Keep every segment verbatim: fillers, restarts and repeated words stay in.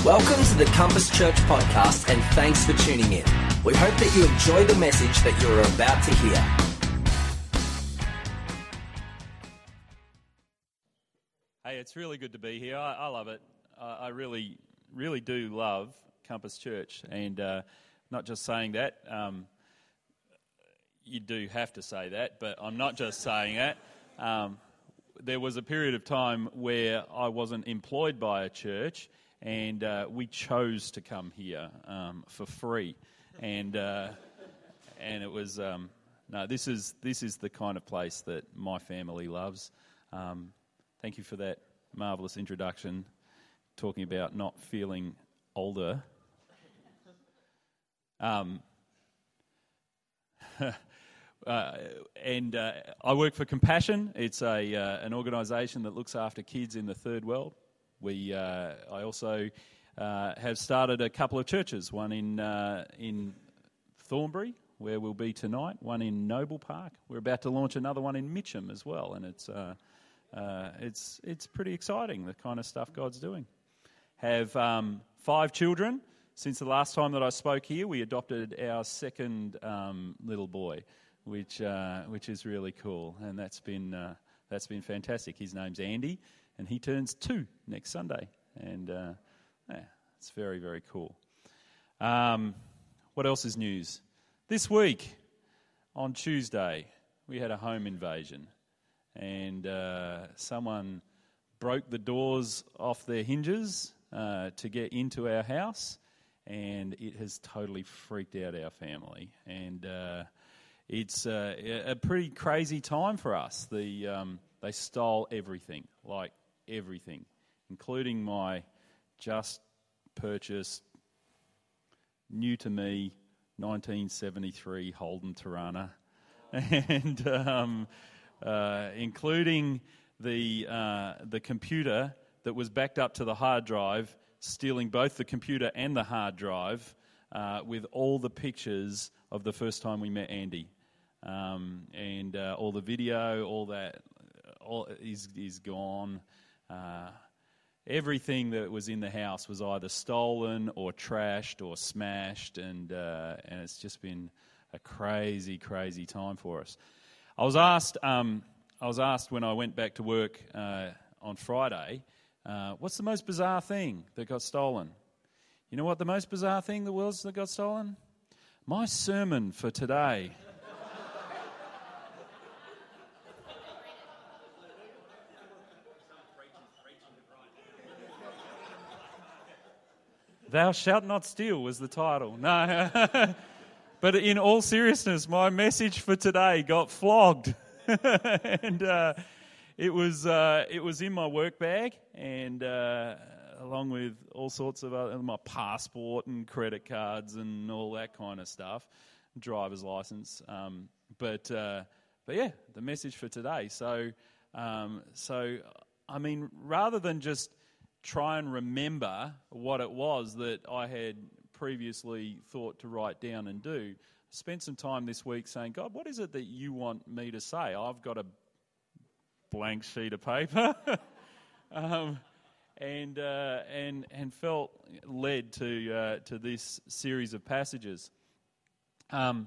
Welcome to the Compass Church podcast, and thanks for tuning in. We hope that you enjoy the message that you're about to hear. Hey, it's really good to be here. I, I love it. I, I really, really do love Compass Church, and uh, not just saying that. Um, you do have to say that, but I'm not just saying that. Um, there was a period of time where I wasn't employed by a church, and uh, we chose to come here um, for free, and uh, and it was um, no. This is this is the kind of place that my family loves. Um, thank you for that marvelous introduction, talking about not feeling older. Um, uh, and uh, I work for Compassion. It's a uh, an organisation that looks after kids in the third world. We, uh, I also uh, have started a couple of churches, one in uh, in Thornbury, where we'll be tonight, one in Noble Park. We're about to launch another one in Mitcham as well, and it's uh, uh, it's it's pretty exciting, the kind of stuff God's doing. Have um, five children. Since the last time that I spoke here, we adopted our second um, little boy, which uh, which is really cool, and that's been uh, that's been fantastic. His name's Andy. And he turns two next Sunday, and uh, yeah, it's very, very cool. Um, what else is news? This week, on Tuesday, we had a home invasion, and uh, someone broke the doors off their hinges uh, to get into our house, and it has totally freaked out our family. And uh, it's uh, a pretty crazy time for us. The um, they stole everything, like. Everything, including my just purchased, new to me, nineteen seventy-three Holden Torana, and um, uh, including the uh, the computer that was backed up to the hard drive, stealing both the computer and the hard drive uh, with all the pictures of the first time we met Andy, um, and uh, all the video, all that, all is is gone. Uh, everything that was in the house was either stolen or trashed or smashed, and uh, and it's just been a crazy, crazy time for us. I was asked, um, I was asked when I went back to work uh, on Friday, uh, what's the most bizarre thing that got stolen? You know what the most bizarre thing that was that got stolen? My sermon for today. Thou shalt not steal was the title. No. But in all seriousness, my message for today got flogged. and uh, it was uh, it was in my work bag, and uh, along with all sorts of other, my passport and credit cards and all that kind of stuff, driver's license. Um, but uh, but yeah, the message for today. So um, so I mean, rather than just try and remember what it was that I had previously thought to write down and do, spent some time this week saying, God, what is it that you want me to say? I've got a blank sheet of paper, um, and uh, and and felt led to uh, to this series of passages. Um,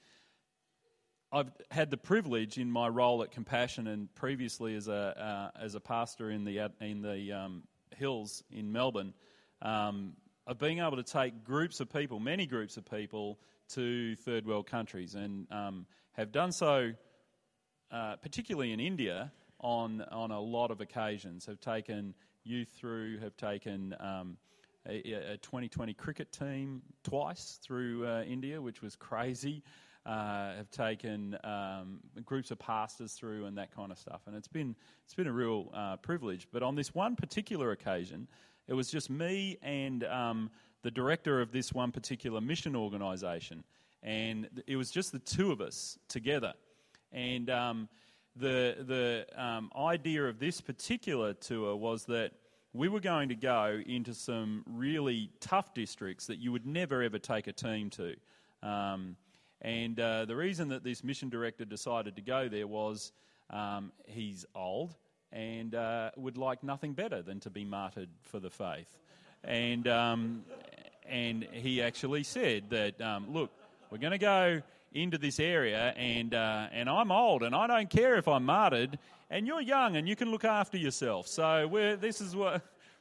I've had the privilege in my role at Compassion and previously as a uh, as a pastor in the in the um, hills in Melbourne, um, of being able to take groups of people, many groups of people, to third world countries, and um, have done so, uh, particularly in India, on on a lot of occasions. Have taken youth through, have taken um, a, a twenty twenty cricket team twice through uh, India, which was crazy. Uh, have taken um, groups of pastors through and that kind of stuff, and it's been it's been a real uh, privilege. But on this one particular occasion, it was just me and um, the director of this one particular mission organisation, and it was just the two of us together. And um, the the um, idea of this particular tour was that we were going to go into some really tough districts that you would never ever take a team to. Um, And uh, the reason that this mission director decided to go there was um, he's old and uh, would like nothing better than to be martyred for the faith. and um, and he actually said that, um, look, we're going to go into this area, and uh, and I'm old, and I don't care if I'm martyred, and you're young, and you can look after yourself. So we're this is what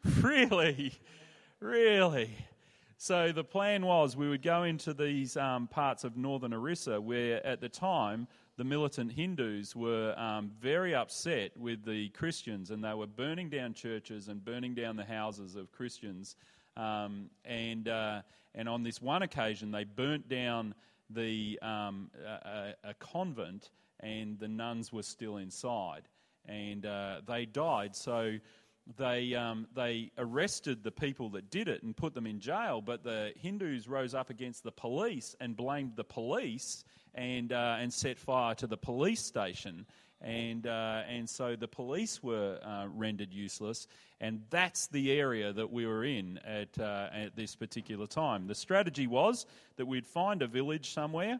really, really. So the plan was we would go into these um, parts of northern Orissa where at the time the militant Hindus were um, very upset with the Christians, and they were burning down churches and burning down the houses of Christians. Um, and uh, and on this one occasion they burnt down the um, a, a convent, and the nuns were still inside, and uh, they died. So They um, they arrested the people that did it and put them in jail, but the Hindus rose up against the police and blamed the police and uh, and set fire to the police station, and uh, and so the police were uh, rendered useless, and that's the area that we were in at uh, at this particular time. The strategy was that we'd find a village somewhere,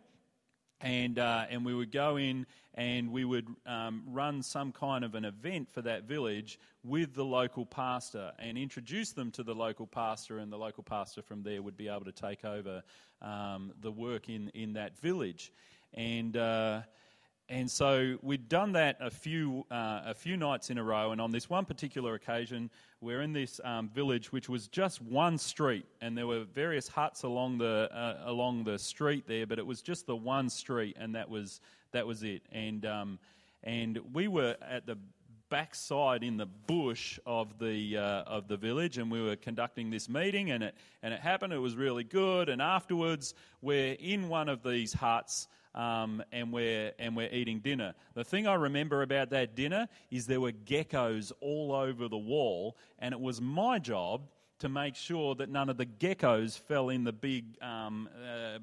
and uh, and we would go in and we would um, run some kind of an event for that village with the local pastor and introduce them to the local pastor, and the local pastor from there would be able to take over um, the work in, in that village. And uh, and so we'd done that a few uh, a few nights in a row, and on this one particular occasion, we're in this um, village which was just one street, and there were various huts along the uh, along the street there, but it was just the one street, and that was that was it. And um, and we were at the backside in the bush of the uh, of the village, and we were conducting this meeting, and it and it happened. It was really good, and afterwards we're in one of these huts. Um, and we're and we're eating dinner. The thing I remember about that dinner is there were geckos all over the wall, and it was my job to make sure that none of the geckos fell in the big um, uh,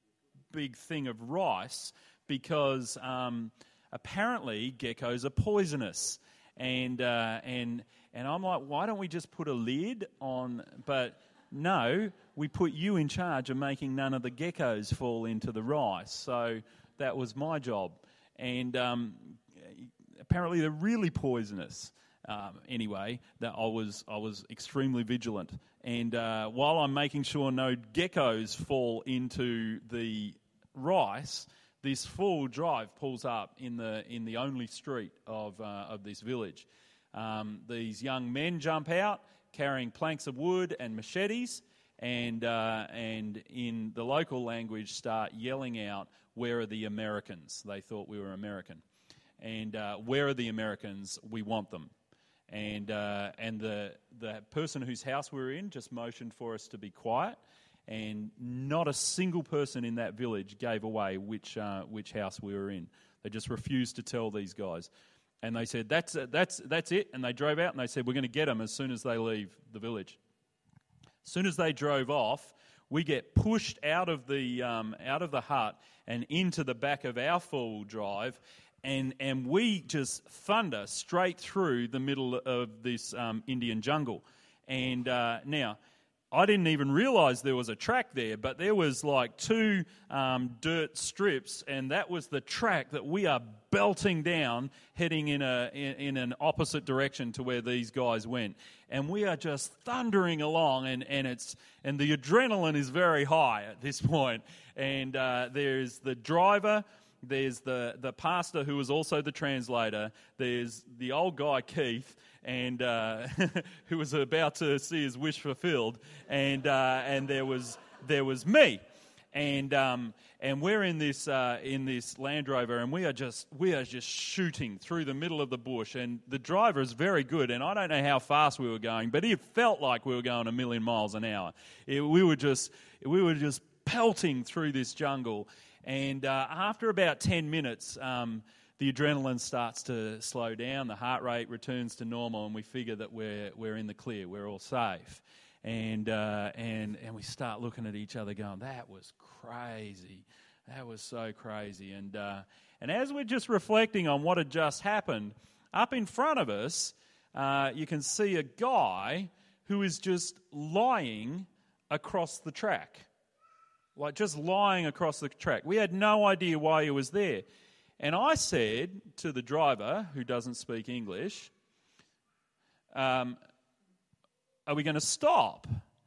big thing of rice, because um, apparently geckos are poisonous. And uh, and and I'm like, why don't we just put a lid on? But no, we put you in charge of making none of the geckos fall into the rice. So that was my job. And um, apparently they're really poisonous. Um, anyway, that I was I was extremely vigilant. And uh, while I'm making sure no geckos fall into the rice, this full drive pulls up in the in the only street of uh, of this village. Um, these young men jump out carrying planks of wood and machetes, and uh, and in the local language start yelling out, "Where are the Americans?" They thought we were American. And uh, "Where are the Americans? We want them." And uh, and the the person whose house we were in just motioned for us to be quiet, and not a single person in that village gave away which uh, which house we were in. They just refused to tell these guys. And they said, that's uh, that's that's it. And they drove out, and they said, we're going to get them as soon as they leave the village. As soon as they drove off, we get pushed out of the um, out of the hut and into the back of our four-wheel drive, and and we just thunder straight through the middle of this um, Indian jungle. And uh, now, I didn't even realise there was a track there, but there was like two um, dirt strips, and that was the track that we are belting down, heading in a in, in an opposite direction to where these guys went. And we are just thundering along, and, and it's and the adrenaline is very high at this point. And uh, there's the driver, there's the, the pastor who was also the translator, there's the old guy Keith, and uh, who was about to see his wish fulfilled, and uh, and there was there was me, and um, and we're in this uh, in this Land Rover, and we are just we are just shooting through the middle of the bush, and the driver is very good, and I don't know how fast we were going, but it felt like we were going a million miles an hour. It, we were just we were just pelting through this jungle, and uh, after about ten minutes. Um, The adrenaline starts to slow down, the heart rate returns to normal, and we figure that we're we're in the clear, we're all safe, and uh, and and we start looking at each other, going, "That was crazy, that was so crazy." And uh, and as we're just reflecting on what had just happened, up in front of us, uh, you can see a guy who is just lying across the track, like just lying across the track. We had no idea why he was there. And I said to the driver, who doesn't speak English, um, are we going to stop?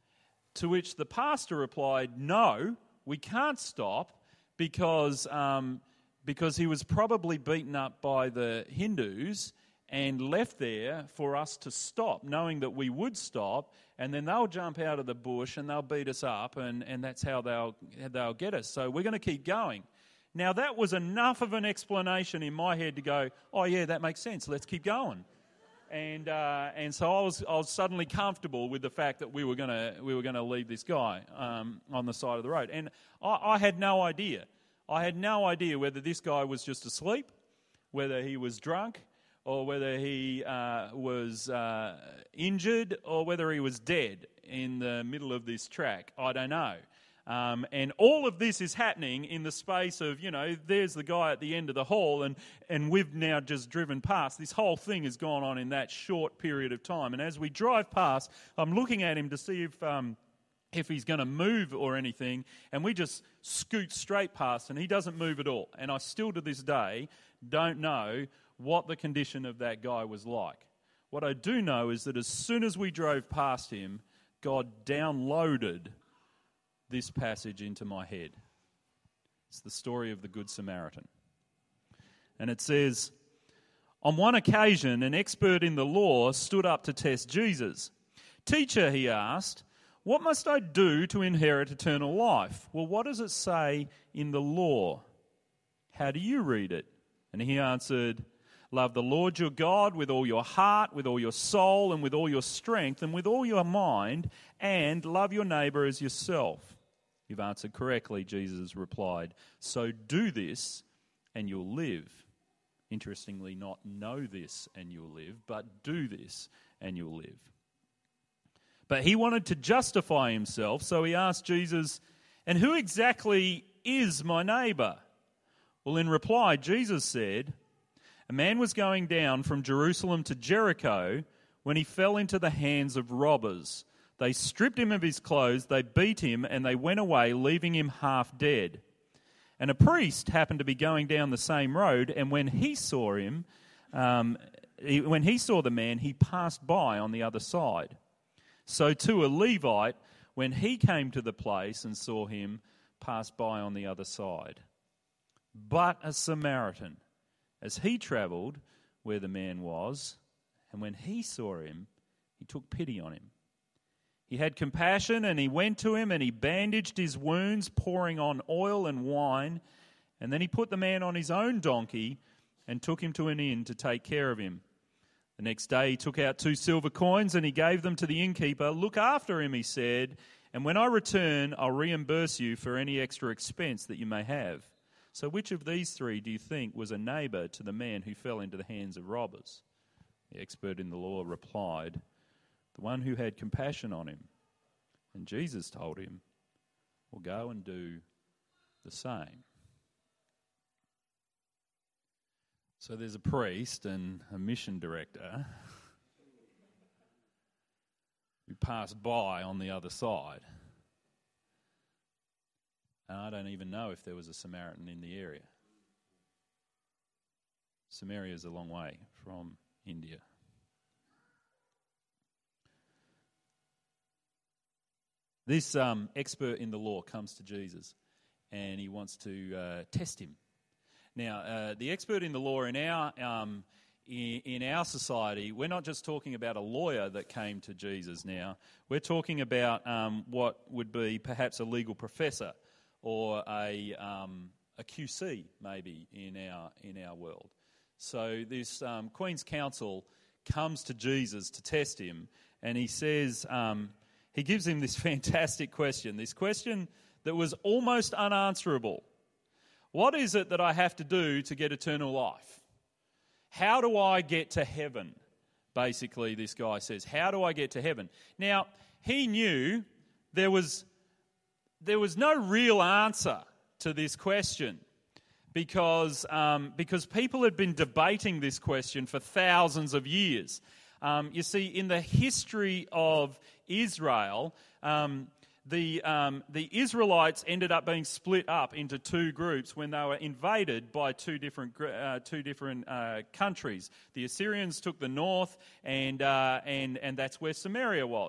To which the pastor replied, no, we can't stop because, um, because he was probably beaten up by the Hindus and left there for us to stop, knowing that we would stop, and then they'll jump out of the bush and they'll beat us up, and, and that's how they'll, they'll get us. So we're going to keep going. Now, that was enough of an explanation in my head to go, oh, yeah, that makes sense. Let's keep going. And uh, and so I was I was suddenly comfortable with the fact that we were gonna we were gonna leave this guy um, on the side of the road. And I, I had no idea. I had no idea whether this guy was just asleep, whether he was drunk, or whether he uh, was uh, injured, or whether he was dead in the middle of this track. I don't know. Um, and all of this is happening in the space of, you know, there's the guy at the end of the hall, and, and we've now just driven past. This whole thing has gone on in that short period of time. And as we drive past, I'm looking at him to see if um, if he's going to move or anything, and we just scoot straight past, and he doesn't move at all. And I still to this day don't know what the condition of that guy was like. What I do know is that as soon as we drove past him, God downloaded this passage into my head. It's the story of the Good Samaritan. And it says, on one occasion, an expert in the law stood up to test Jesus. Teacher, he asked, what must I do to inherit eternal life? Well, what does it say in the law? How do you read it? And he answered, love the Lord your God with all your heart, with all your soul, and with all your strength, and with all your mind, and love your neighbour as yourself. You've answered correctly, Jesus replied. So do this and you'll live. Interestingly, not know this and you'll live, but do this and you'll live. But he wanted to justify himself, so he asked Jesus, and who exactly is my neighbour? Well, in reply, Jesus said, a man was going down from Jerusalem to Jericho when he fell into the hands of robbers. They stripped him of his clothes, they beat him, and they went away, leaving him half dead. And a priest happened to be going down the same road, and when he saw him, um, he, when he saw the man, he passed by on the other side. So too a Levite, when he came to the place and saw him, passed by on the other side. But a Samaritan, as he travelled where the man was, and when he saw him, he took pity on him. He had compassion, and he went to him, and he bandaged his wounds, pouring on oil and wine. And then he put the man on his own donkey and took him to an inn to take care of him. The next day he took out two silver coins, and he gave them to the innkeeper. Look after him, he said, and when I return, I'll reimburse you for any extra expense that you may have. So which of these three do you think was a neighbour to the man who fell into the hands of robbers? The expert in the law replied, the one who had compassion on him. And Jesus told him, well, go and do the same. So there's a priest and a mission director who pass by on the other side. And I don't even know if there was a Samaritan in the area. Samaria is a long way from India. This um, expert in the law comes to Jesus and he wants to uh, test him. Now, uh, the expert in the law in our um, in, in our society, we're not just talking about a lawyer that came to Jesus now. We're talking about um, what would be perhaps a legal professor or a um, a Q C maybe in our in our world. So this um, Queen's Counsel comes to Jesus to test him, and he says. Um, He gives him this fantastic question, this question that was almost unanswerable. What is it that I have to do to get eternal life? How do I get to heaven? Basically, this guy says, how do I get to heaven? Now, he knew there was, there was no real answer to this question because, um, because people had been debating this question for thousands of years. Um, you see, in the history of Israel, um, the um, the Israelites ended up being split up into two groups when they were invaded by two different uh, two different uh, countries. The Assyrians took the north, and uh, and and that's where Samaria was.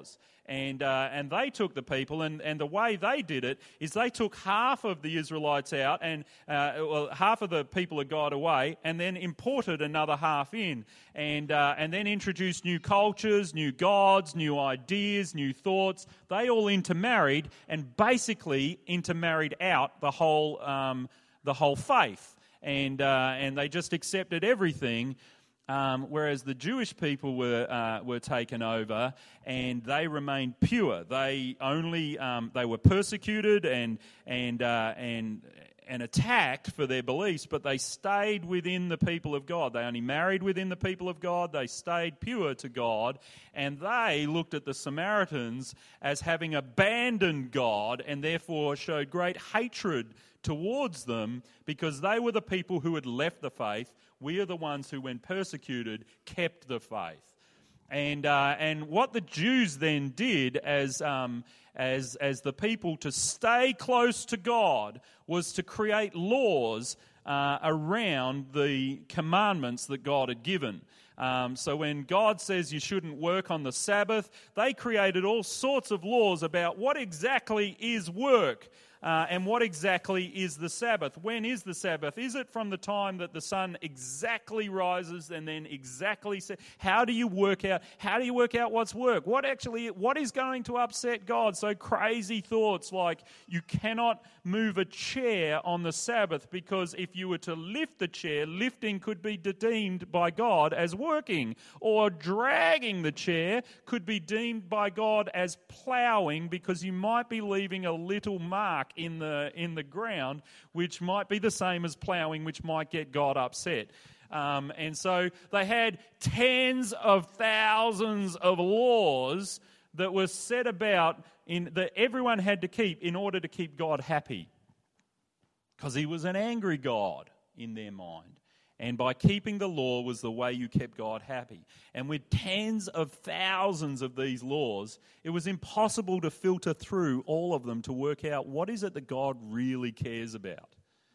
And uh, and they took the people, and, and the way they did it is they took half of the Israelites out, and uh, well, half of the people of God away, and then imported another half in, and uh, and then introduced new cultures, new gods, new ideas, new thoughts. They all intermarried, and basically intermarried out the whole um, the whole faith, and uh, and they just accepted everything. Um, whereas the Jewish people were uh, were taken over, and they remained pure. They only um, they were persecuted and and uh, and and attacked for their beliefs, but they stayed within the people of God. They only married within the people of God. They stayed pure to God, and they looked at the Samaritans as having abandoned God, and therefore showed great hatred towards them because they were the people who had left the faith. We are the ones who, when persecuted, kept the faith. And uh, and what the Jews then did as um, as as the people to stay close to God was to create laws uh, around the commandments that God had given. Um, so when God says you shouldn't work on the Sabbath, they created all sorts of laws about what exactly is work. Uh, and what exactly is the Sabbath? When is the Sabbath? Is it from the time that the sun exactly rises and then exactly set? How do you work out? How do you work out what's work? What actually? What is going to upset God? So crazy thoughts like you cannot move a chair on the Sabbath because if you were to lift the chair, lifting could be deemed by God as working, or dragging the chair could be deemed by God as ploughing because you might be leaving a little mark in the in the ground, which might be the same as ploughing, which might get God upset. Um, and so they had tens of thousands of laws that were set about in that everyone had to keep in order to keep God happy, because he was an angry God in their mind. And by keeping the law was the way you kept God happy. And with tens of thousands of these laws, it was impossible to filter through all of them to work out what is it that God really cares about.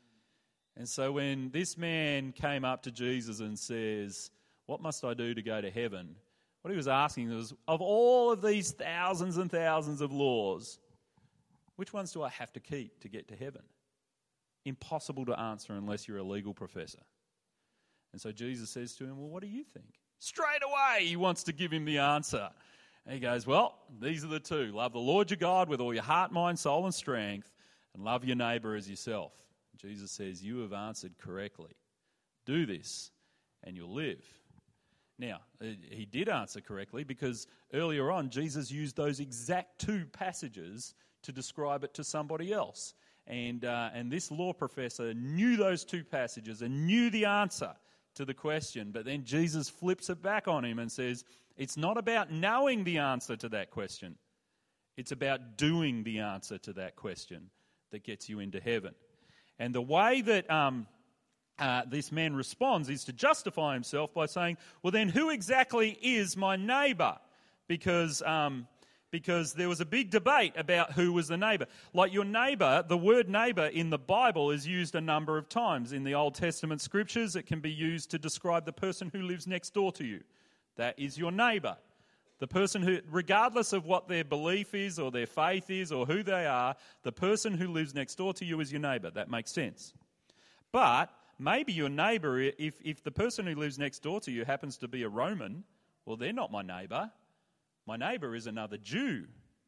And so when this man came up to Jesus and says, "What must I do to go to heaven?" What he was asking was, of all of these thousands and thousands of laws, which ones do I have to keep to get to heaven? Impossible to answer unless you're a legal professor. And so Jesus says to him, "Well, what do you think?" Straight away, he wants to give him the answer. And he goes, "Well, these are the two. Love the Lord your God with all your heart, mind, soul, and strength, and love your neighbour as yourself." Jesus says, "You have answered correctly. Do this, and you'll live." Now, he did answer correctly because earlier on, Jesus used those exact two passages to describe it to somebody else. And, uh, and this law professor knew those two passages and knew the answer to the question. But then Jesus flips it back on him and says, it's not about knowing the answer to that question. It's about doing the answer to that question that gets you into heaven. And the way that um, uh, this man responds is to justify himself by saying, well, then who exactly is my neighbour? Because... Um, Because there was a big debate about who was the neighbour. Like your neighbour, the word neighbour in the Bible is used a number of times. In the Old Testament scriptures, it can be used to describe the person who lives next door to you. That is your neighbour. The person who, regardless of what their belief is or their faith is or who they are, the person who lives next door to you is your neighbour. That makes sense. But maybe your neighbour, if, if the person who lives next door to you happens to be a Roman, well, they're not my neighbour. My neighbour is another Jew.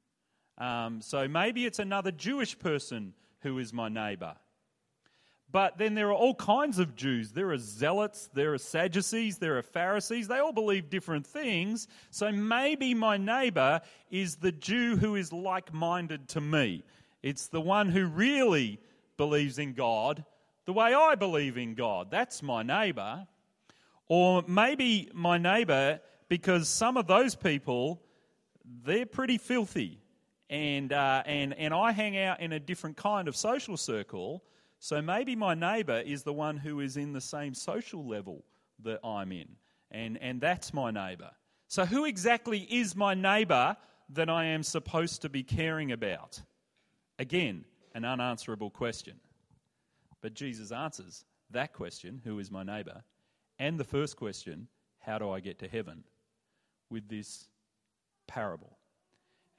Um, so maybe it's another Jewish person who is my neighbour. But then there are all kinds of Jews. There are zealots, there are Sadducees, there are Pharisees. They all believe different things. So maybe my neighbour is the Jew who is like-minded to me. It's the one who really believes in God the way I believe in God. That's my neighbour. Or maybe my neighbour, because some of those people, they're pretty filthy, and uh, and and I hang out in a different kind of social circle, so maybe my neighbour is the one who is in the same social level that I'm in, and, and that's my neighbour. So who exactly is my neighbour that I am supposed to be caring about? Again, an unanswerable question. But Jesus answers that question, who is my neighbour, and the first question, how do I get to heaven, with this parable.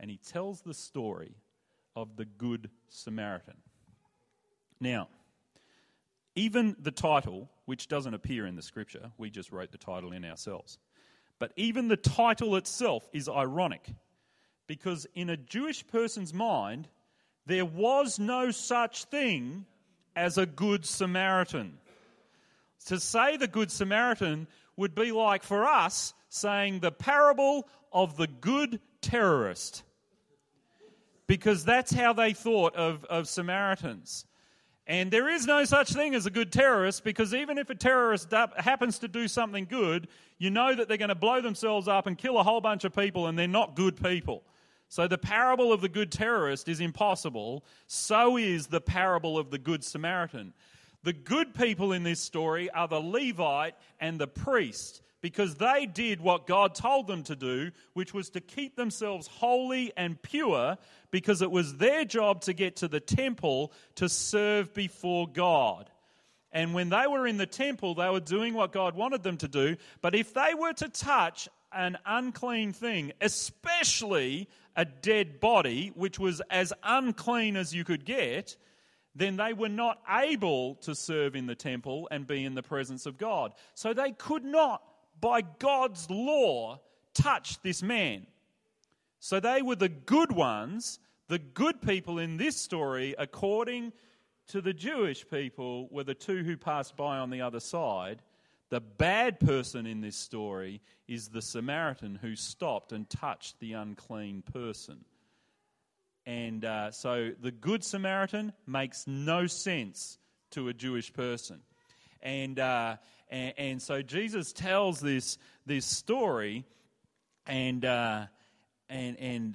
and he tells the story of the Good Samaritan. Now, even the title, which doesn't appear in the scripture, we just wrote the title in ourselves, but even the title itself is ironic, because in a Jewish person's mind, there was no such thing as a Good Samaritan. To say the Good Samaritan would be like for us saying the parable of the good terrorist, because that's how they thought of, of Samaritans. And there is no such thing as a good terrorist, because even if a terrorist d- happens to do something good, you know that they're going to blow themselves up and kill a whole bunch of people, and they're not good people. So the parable of the good terrorist is impossible. So is the parable of the Good Samaritan. The good people in this story are the Levite and the priest, because they did what God told them to do, which was to keep themselves holy and pure, because it was their job to get to the temple to serve before God. And when they were in the temple, they were doing what God wanted them to do. But if they were to touch an unclean thing, especially a dead body, which was as unclean as you could get, then they were not able to serve in the temple and be in the presence of God. So they could not, by God's law, touch this man. So they were the good ones, the good people in this story, according to the Jewish people, were the two who passed by on the other side. The bad person in this story is the Samaritan who stopped and touched the unclean person. And uh, so the Good Samaritan makes no sense to a Jewish person. And, uh, and and so Jesus tells this this story, and uh, and and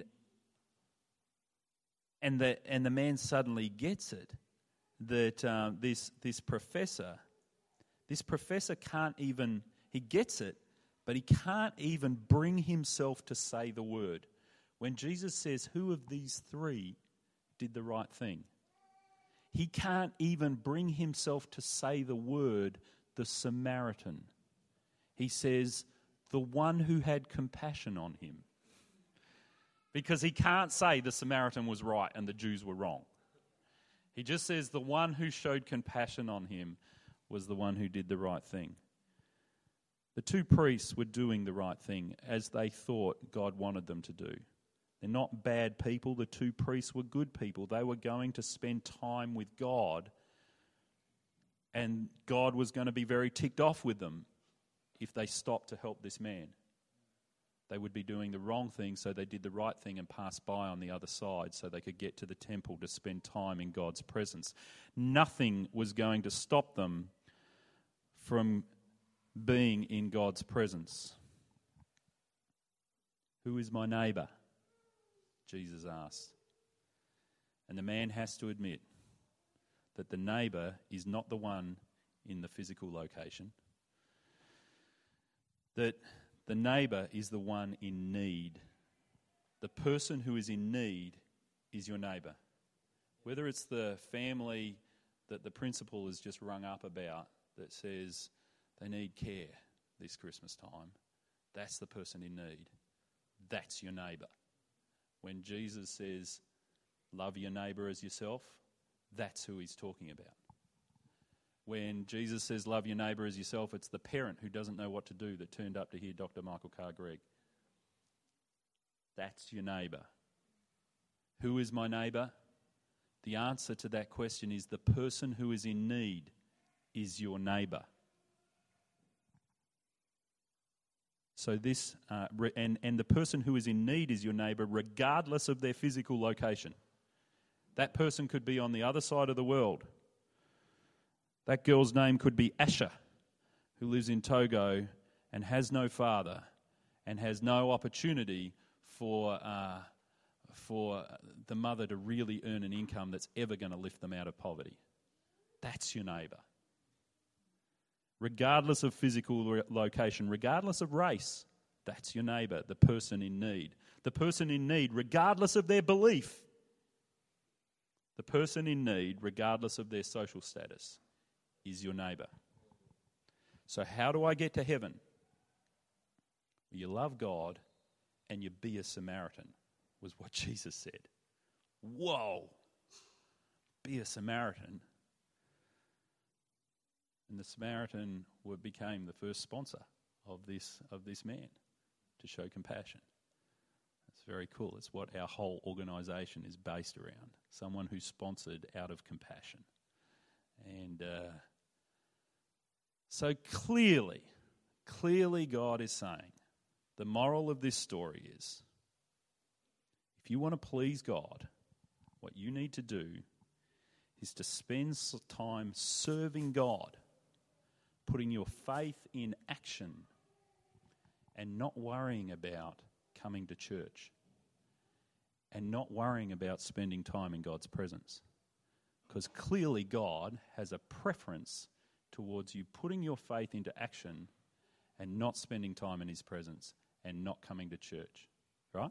and the and the man suddenly gets it that um, this this professor this professor can't even he gets it, but he can't even bring himself to say the word. When Jesus says, "Who of these three did the right thing?" he can't even bring himself to say the word, the Samaritan. He says, the one who had compassion on him. Because he can't say the Samaritan was right and the Jews were wrong. He just says the one who showed compassion on him was the one who did the right thing. The two priests were doing the right thing as they thought God wanted them to do. They're not bad people. The two priests were good people. They were going to spend time with God, and God was going to be very ticked off with them if they stopped to help this man. They would be doing the wrong thing, so they did the right thing and passed by on the other side so they could get to the temple to spend time in God's presence. Nothing was going to stop them from being in God's presence. Who is my neighbour? Jesus asked. And the man has to admit that the neighbour is not the one in the physical location. That the neighbour is the one in need. The person who is in need is your neighbour. Whether it's the family that the principal has just rung up about that says they need care this Christmas time, that's the person in need. That's your neighbour. When Jesus says, love your neighbour as yourself, that's who he's talking about. When Jesus says, love your neighbour as yourself, it's the parent who doesn't know what to do that turned up to hear Doctor Michael Carr-Gregg. That's your neighbour. Who is my neighbour? The answer to that question is the person who is in need is your neighbour. So this, uh, re- and, and the person who is in need is your neighbour regardless of their physical location. That person could be on the other side of the world. That girl's name could be Asha, who lives in Togo and has no father and has no opportunity for, uh, for the mother to really earn an income that's ever going to lift them out of poverty. That's your neighbour. Regardless of physical location, regardless of race, that's your neighbour, the person in need. The person in need, regardless of their belief. The person in need, regardless of their social status, is your neighbour. So how do I get to heaven? You love God and you be a Samaritan. was what Jesus said. Whoa! Be a Samaritan. And the Samaritan were, became the first sponsor of this of this man to show compassion. It's very cool. It's what our whole organisation is based around. Someone who's sponsored out of compassion. And uh, so clearly, clearly God is saying, the moral of this story is, if you want to please God, what you need to do is to spend time serving God, putting your faith in action, and not worrying about coming to church, and not worrying about spending time in God's presence. Because clearly God has a preference towards you putting your faith into action and not spending time in his presence and not coming to church. Right?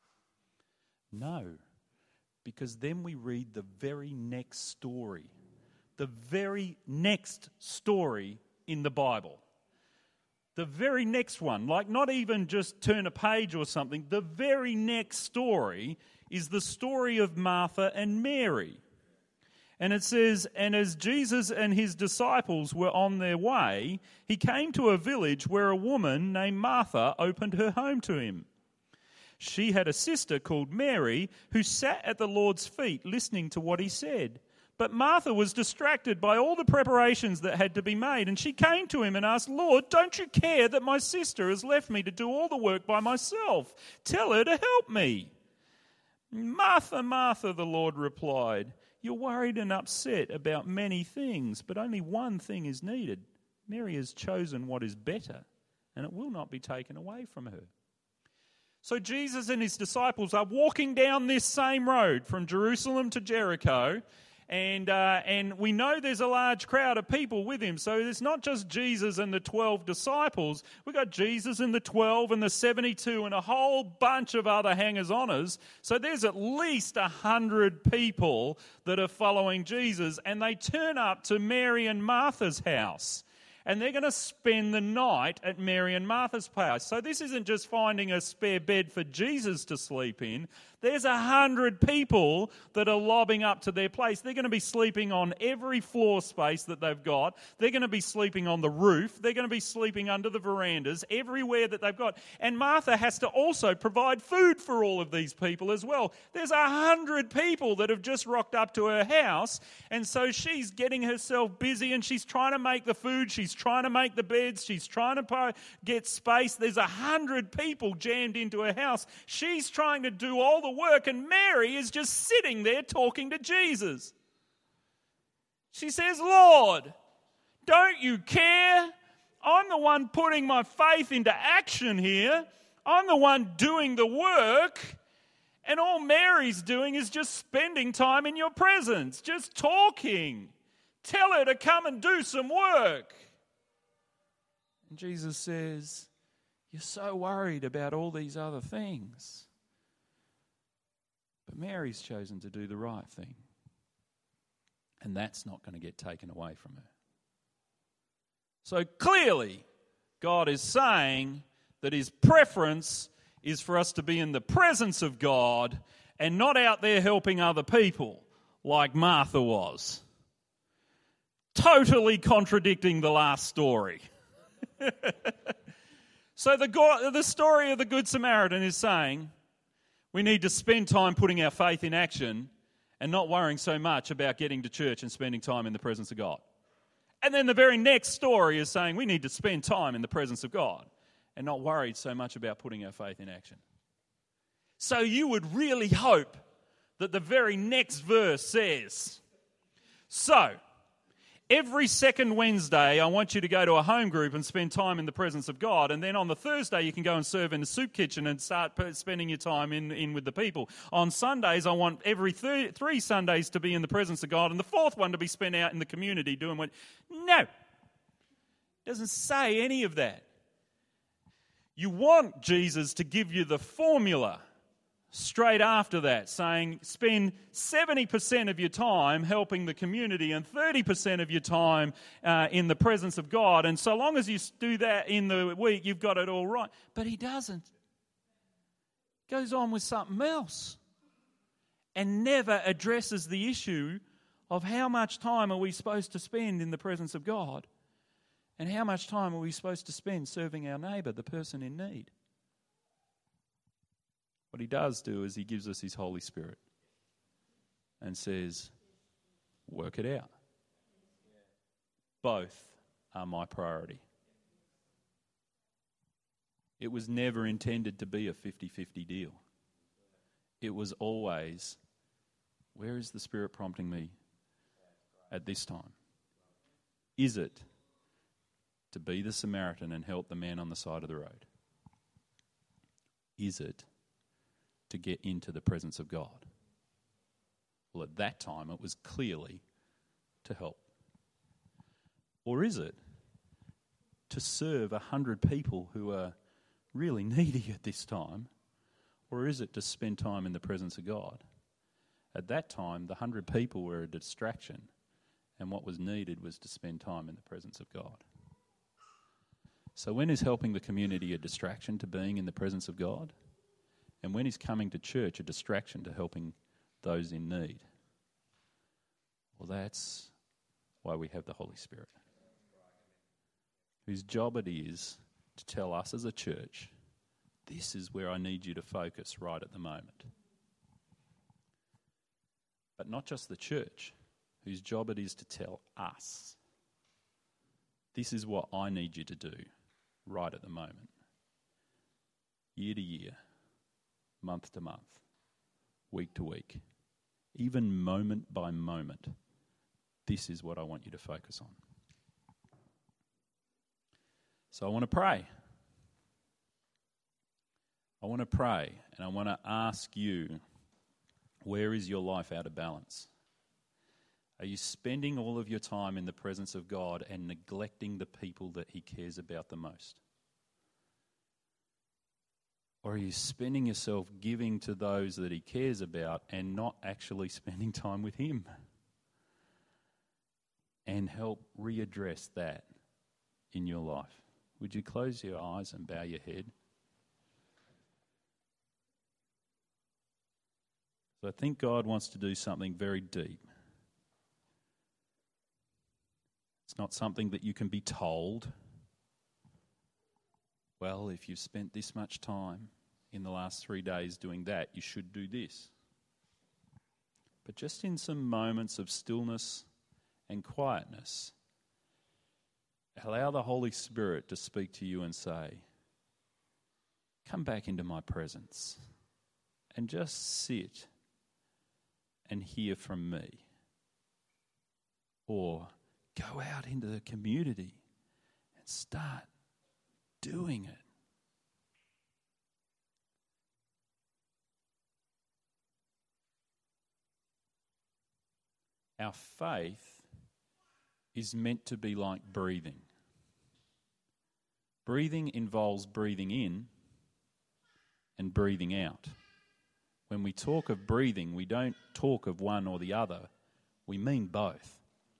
No. Because then we read the very next story. The very next story in the Bible. The very next one, like not even just turn a page or something, the very next story is the story of Martha and Mary. And it says, and as Jesus and his disciples were on their way, he came to a village where a woman named Martha opened her home to him. She had a sister called Mary who sat at the Lord's feet listening to what he said. But Martha was distracted by all the preparations that had to be made, and she came to him and asked, Lord, don't you care that my sister has left me to do all the work by myself? Tell her to help me. Martha, Martha, the Lord replied, you're worried and upset about many things, but only one thing is needed. Mary has chosen what is better, and it will not be taken away from her. So Jesus and his disciples are walking down this same road from Jerusalem to Jericho, and uh, and we know there's a large crowd of people with him. So it's not just Jesus and the twelve disciples. We've got Jesus and the twelve and the seventy-two and a whole bunch of other hangers-oners. So there's at least one hundred people that are following Jesus, and they turn up to Mary and Martha's house. And they're going to spend the night at Mary and Martha's house. So this isn't just finding a spare bed for Jesus to sleep in. There's a hundred people that are lobbing up to their place. They're going to be sleeping on every floor space that they've got. They're going to be sleeping on the roof. They're going to be sleeping under the verandas, everywhere that they've got. And Martha has to also provide food for all of these people as well. There's a hundred people that have just rocked up to her house. And so she's getting herself busy and she's trying to make the food. She's trying to make the beds. She's trying to get space. There's a hundred people jammed into her house. She's trying to do all the work, and Mary is just sitting there talking to Jesus. She says, Lord, don't you care? I'm the one putting my faith into action here. I'm the one doing the work. And all Mary's doing is just spending time in your presence, just talking. Tell her to come and do some work. And Jesus says, you're so worried about all these other things. But Mary's chosen to do the right thing. And that's not going to get taken away from her. So clearly, God is saying that his preference is for us to be in the presence of God and not out there helping other people like Martha was. Totally contradicting the last story. So the, God, the story of the Good Samaritan is saying we need to spend time putting our faith in action and not worrying so much about getting to church and spending time in the presence of God. And then the very next story is saying we need to spend time in the presence of God and not worried so much about putting our faith in action. So you would really hope that the very next verse says, so every second Wednesday, I want you to go to a home group and spend time in the presence of God. And then on the Thursday, you can go and serve in the soup kitchen and start spending your time in, in with the people. On Sundays, I want every th- three Sundays to be in the presence of God and the fourth one to be spent out in the community doing what... No. It doesn't say any of that. You want Jesus to give you the formula straight after that, saying spend seventy percent of your time helping the community and thirty percent of your time uh, in the presence of God. And so long as you do that in the week, you've got it all right. But he doesn't. goes on with something else and never addresses the issue of how much time are we supposed to spend in the presence of God and how much time are we supposed to spend serving our neighbour, the person in need. What he does do is he gives us his Holy Spirit and says, work it out. Both are my priority. It was never intended to be a fifty-fifty deal. It was always, where is the Spirit prompting me at this time? Is it to be the Samaritan and help the man on the side of the road? Is it to get into the presence of God? Well, at that time, it was clearly to help. Or is it to serve a hundred people who are really needy at this time? Or is it to spend time in the presence of God? At that time, the hundred people were a distraction, and what was needed was to spend time in the presence of God. So when is helping the community a distraction to being in the presence of God? And when is coming to church a distraction to helping those in need? Well, that's why we have the Holy Spirit, whose job it is to tell us as a church, this is where I need you to focus right at the moment. But not just the church, whose job it is to tell us, this is what I need you to do right at the moment. Year to year, month to month, week to week, even moment by moment, this is what I want you to focus on. So I want to pray. I want to pray and I want to ask you, where is your life out of balance? Are you spending all of your time in the presence of God and neglecting the people that he cares about the most? Or are you spending yourself giving to those that he cares about and not actually spending time with him? And help readdress that in your life. Would you close your eyes and bow your head? So I think God wants to do something very deep. It's not something that you can be told. Well, if you've spent this much time in the last three days doing that, you should do this. But just in some moments of stillness and quietness, allow the Holy Spirit to speak to you and say, come back into my presence and just sit and hear from me. Or go out into the community and start doing it. Our faith is meant to be like breathing. Breathing involves breathing in and breathing out. When we talk of breathing, we don't talk of one or the other. We mean both.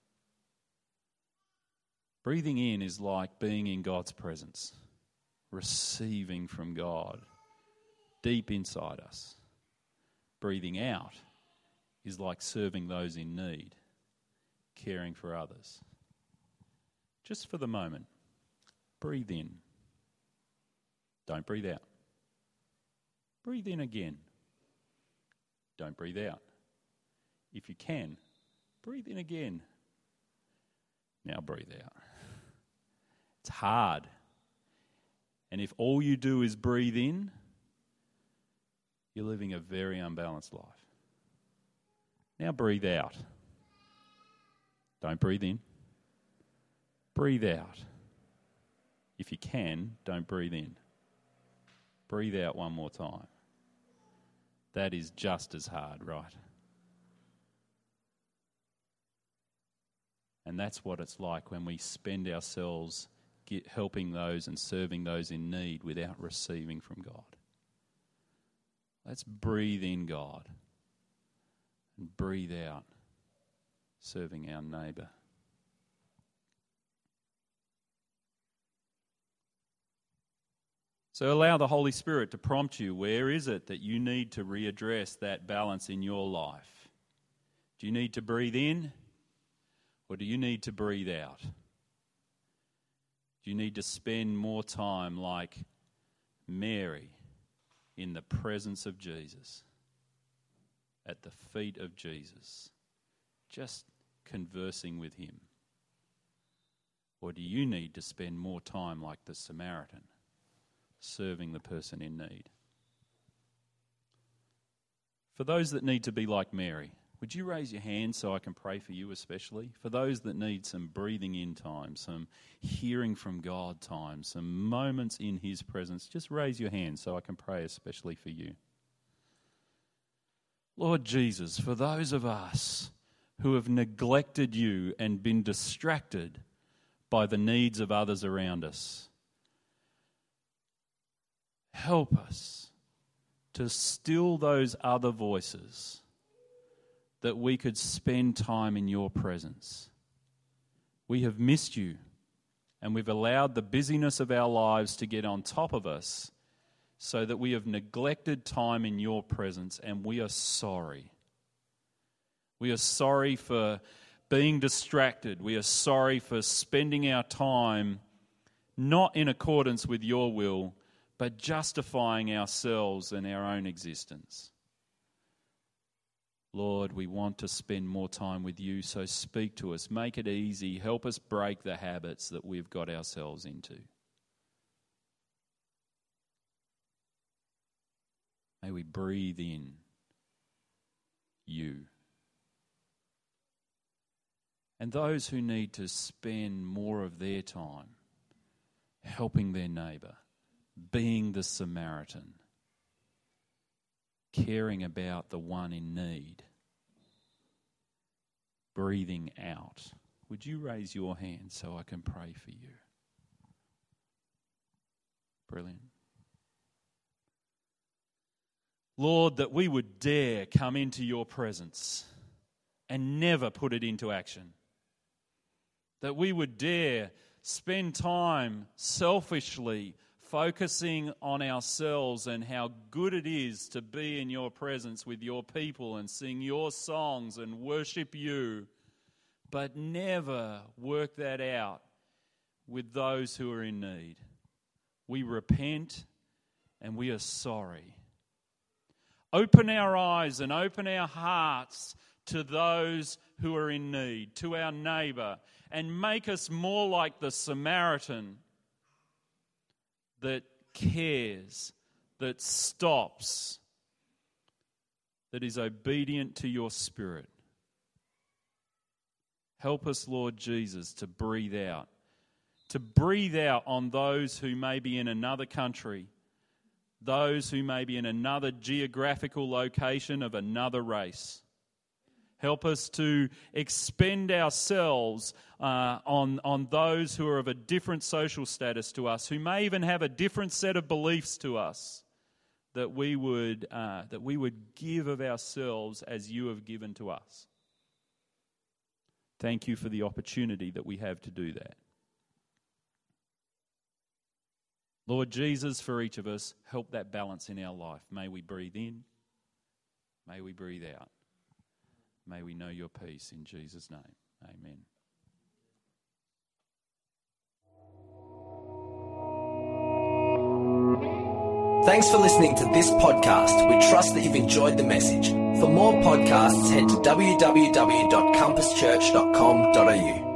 Breathing in is like being in God's presence, receiving from God deep inside us. Breathing out is like serving those in need, caring for others. Just for the moment, breathe in. Don't breathe out. Breathe in again. Don't breathe out. If you can, breathe in again. Now breathe out. It's hard. And if all you do is breathe in, you're living a very unbalanced life. Now breathe out. Don't breathe in. Breathe out. If you can, don't breathe in. Breathe out one more time. That is just as hard, right? And that's what it's like when we spend ourselves get, helping those and serving those in need without receiving from God. Let's breathe in God and breathe out serving our neighbour. So allow the Holy Spirit to prompt you. Where is it that you need to readdress that balance in your life? Do you need to breathe in, or do you need to breathe out? Do you need to spend more time like Mary in the presence of Jesus, at the feet of Jesus, just conversing with him? Or do you need to spend more time like the Samaritan, serving the person in need? For those that need to be like Mary, would you raise your hand so I can pray for you especially? For those that need some breathing in time, some hearing from God time, some moments in his presence, just raise your hand so I can pray especially for you. Lord Jesus, for those of us who have neglected you and been distracted by the needs of others around us, help us to still those other voices, that we could spend time in your presence. We have missed you, and we've allowed the busyness of our lives to get on top of us so that we have neglected time in your presence, and we are sorry. We are sorry for being distracted. We are sorry for spending our time not in accordance with your will, but justifying ourselves and our own existence. Lord, we want to spend more time with you, so speak to us. Make it easy. Help us break the habits that we've got ourselves into. May we breathe in you. And those who need to spend more of their time helping their neighbour, being the Samaritan, caring about the one in need, breathing out. Would you raise your hand so I can pray for you? Brilliant. Lord, that we would dare come into your presence and never put it into action. That we would dare spend time selfishly focusing on ourselves and how good it is to be in your presence with your people and sing your songs and worship you, but never work that out with those who are in need. We repent and we are sorry. Open our eyes and open our hearts to those who are in need, to our neighbour, and make us more like the Samaritan that cares, that stops, that is obedient to your Spirit. Help us, Lord Jesus, to breathe out, to breathe out on those who may be in another country, those who may be in another geographical location of another race. Help us to expend ourselves uh, on, on those who are of a different social status to us, who may even have a different set of beliefs to us, that we would, uh, that we would give of ourselves as you have given to us. Thank you for the opportunity that we have to do that. Lord Jesus, for each of us, help that balance in our life. May we breathe in, may we breathe out. May we know your peace in Jesus' name. Amen. Thanks for listening to this podcast. We trust that you've enjoyed the message. For more podcasts, head to w w w dot compass church dot com dot a u.